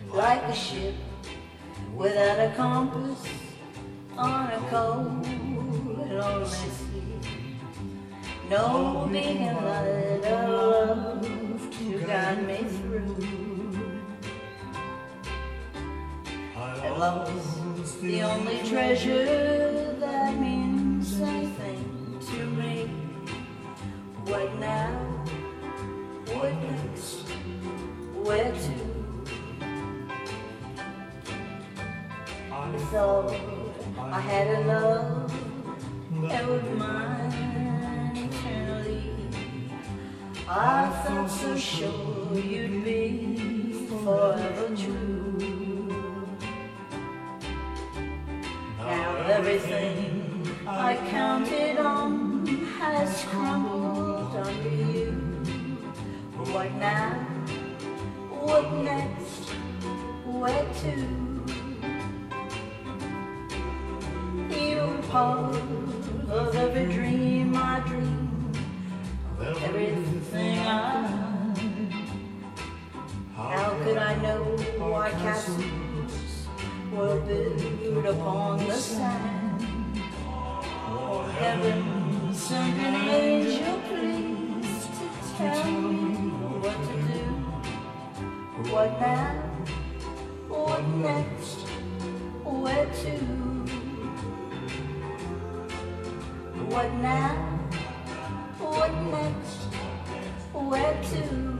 like a ship without a compass on a cold and lonely sea. No beacon light of love to guide me through. And love's the only treasure that means anything to me. What now? What next? Where to? I thought I had a love that would mine eternally. I felt so sure you'd be forever true. Now everything I counted on has crumbled under you. What now? What next? Where to? You're part of every dream I dream, everything I know. How could I know why castles were built upon the sand? Oh, heaven sent an angel, please, to tell me what to do. What now? What next? Where to? What now? What next? Where to?